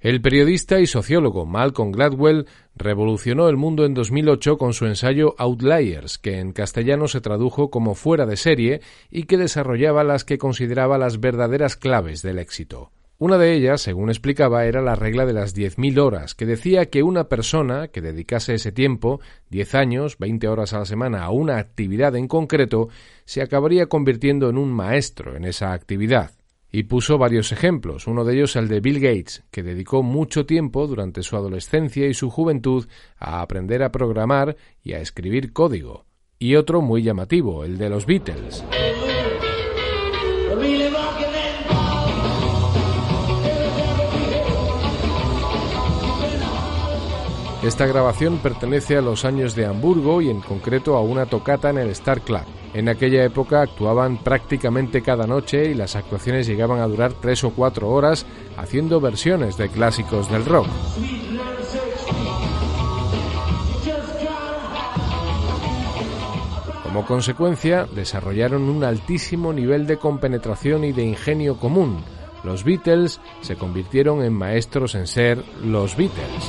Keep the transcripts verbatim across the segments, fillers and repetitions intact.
El periodista y sociólogo Malcolm Gladwell revolucionó el mundo en dos mil ocho con su ensayo Outliers, que en castellano se tradujo como Fuera de serie y que desarrollaba las que consideraba las verdaderas claves del éxito. Una de ellas, según explicaba, era la regla de las diez mil horas, que decía que una persona que dedicase ese tiempo, diez años, veinte horas a la semana, a una actividad en concreto, se acabaría convirtiendo en un maestro en esa actividad. Y puso varios ejemplos, uno de ellos el de Bill Gates, que dedicó mucho tiempo durante su adolescencia y su juventud a aprender a programar y a escribir código. Y otro muy llamativo, el de los Beatles. Esta grabación pertenece a los años de Hamburgo y en concreto a una tocata en el Star Club. En aquella época actuaban prácticamente cada noche y las actuaciones llegaban a durar tres o cuatro horas haciendo versiones de clásicos del rock. Como consecuencia, desarrollaron un altísimo nivel de compenetración y de ingenio común. Los Beatles se convirtieron en maestros en ser los Beatles.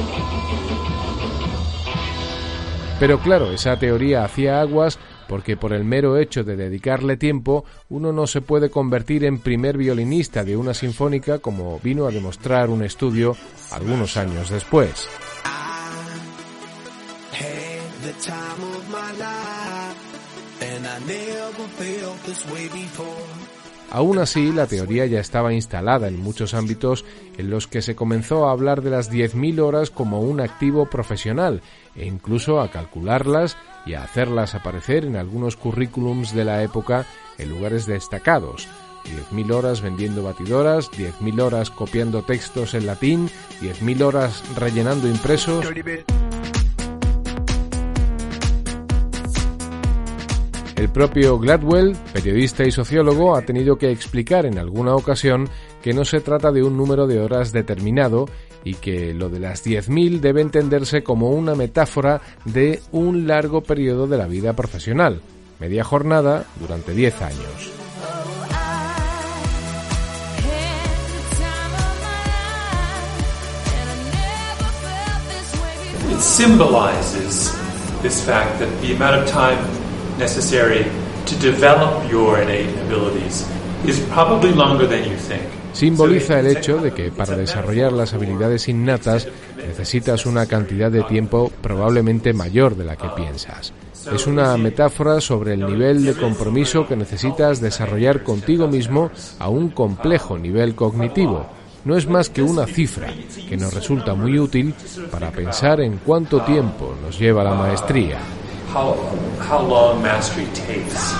Pero claro, esa teoría hacía aguas porque por el mero hecho de dedicarle tiempo, uno no se puede convertir en primer violinista de una sinfónica como vino a demostrar un estudio algunos años después. Aún así, la teoría ya estaba instalada en muchos ámbitos en los que se comenzó a hablar de las diez mil horas como un activo profesional e incluso a calcularlas y a hacerlas aparecer en algunos currículums de la época en lugares destacados. diez mil horas vendiendo batidoras, diez mil horas copiando textos en latín, diez mil horas rellenando impresos. El propio Gladwell, periodista y sociólogo, ha tenido que explicar en alguna ocasión que no se trata de un número de horas determinado y que lo de las diez mil debe entenderse como una metáfora de un largo periodo de la vida profesional, media jornada durante diez años. It symbolizes this fact that the amount of time necessary to develop your innate abilities is probably longer than you think. Simboliza el hecho de que para desarrollar las habilidades innatas necesitas una cantidad de tiempo probablemente mayor de la que piensas. Es una metáfora sobre el nivel de compromiso que necesitas desarrollar contigo mismo a un complejo nivel cognitivo. No es más que una cifra que nos resulta muy útil para pensar en cuánto tiempo nos lleva la maestría. How, how long mastery takes.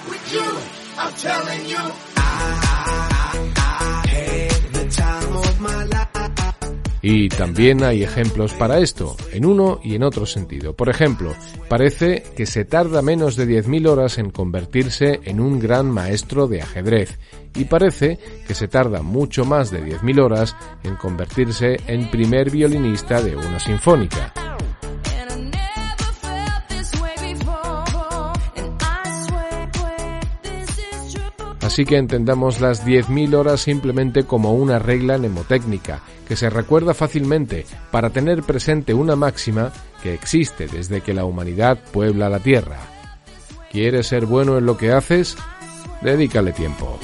Y también hay ejemplos para esto, en uno y en otro sentido. Por ejemplo, parece que se tarda menos de diez mil horas en convertirse en un gran maestro de ajedrez, y parece que se tarda mucho más de diez mil horas en convertirse en primer violinista de una sinfónica. Así que entendamos las diez mil horas simplemente como una regla mnemotécnica que se recuerda fácilmente para tener presente una máxima que existe desde que la humanidad puebla la Tierra. ¿Quieres ser bueno en lo que haces? Dedícale tiempo.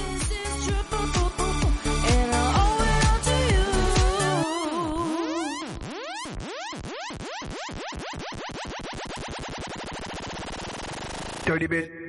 Dirty bit.